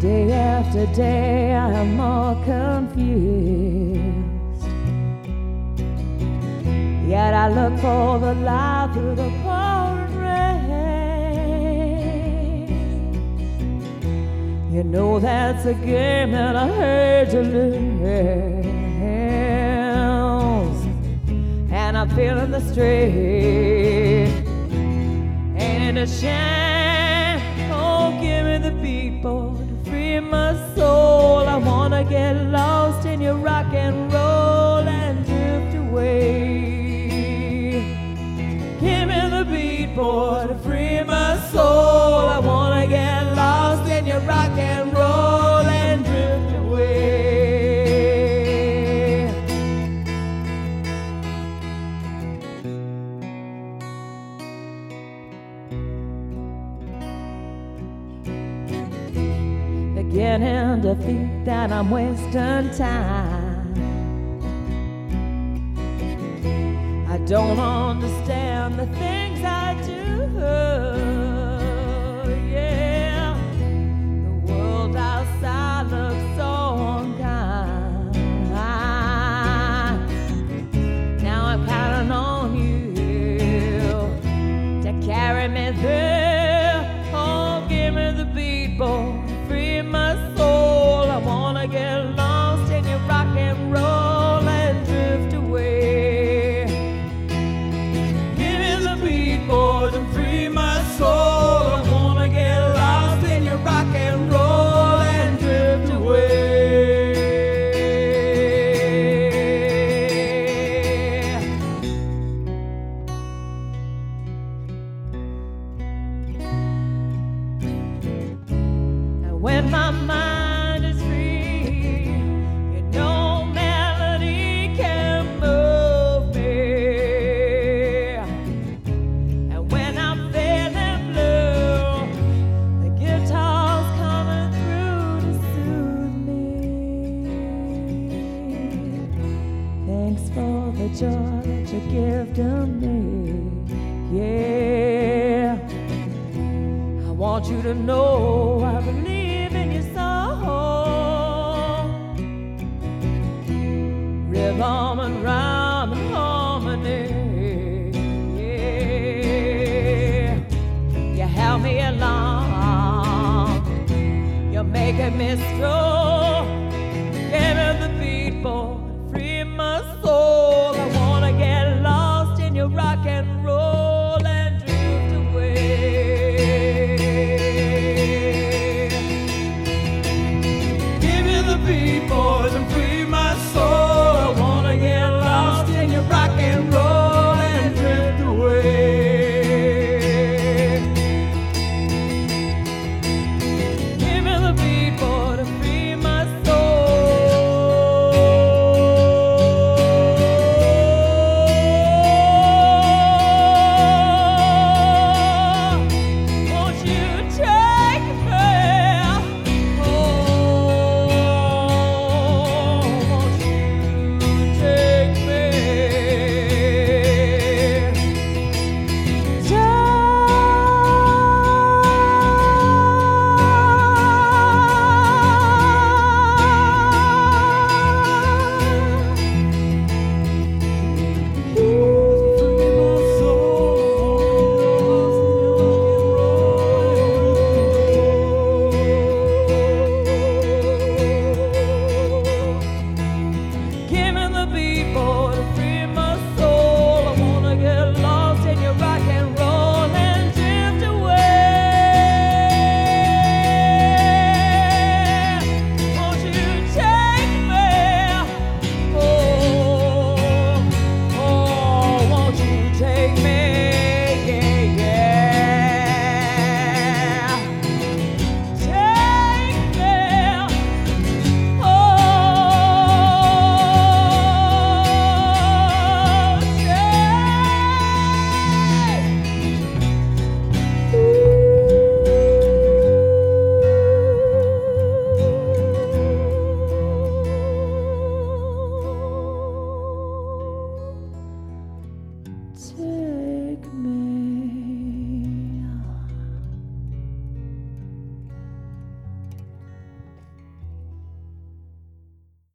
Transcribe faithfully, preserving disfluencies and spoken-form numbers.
Day after day I am more confused, yet I look for the light through the pouring rain. You know that's a game that I hate to lose, and I'm feeling the strain. Ain't it a shame? Oh, give me the beat, boy, to free my soul. I wanna get lost in your rock and roll and drift away. Give me the beat, boy, to free my soul. I wanna get lost in your rock and roll and drift away. Beginning to think that I'm wasting time. I don't understand the things I do. Yeah, the world outside looks so unkind. Now I'm counting on you to carry me through. Oh, give me the beat, boy, free my soul. I wanna get lost in your rock and roll and drift away. Give me the beat, boy, to free my soul. I wanna get lost in your rock and roll and drift away. When my mind is free, you know melody can move me. And when I'm feeling blue, the guitar's coming through to soothe me. Thanks for the joy that you give to me. Yeah, I want you to know I believe in your song. Rhythm and rhyme and harmony. Yeah, you help me along. You're making me strong. Give me the beat, boy, free my soul. I wanna get lost in your rock and roll and drift away. People and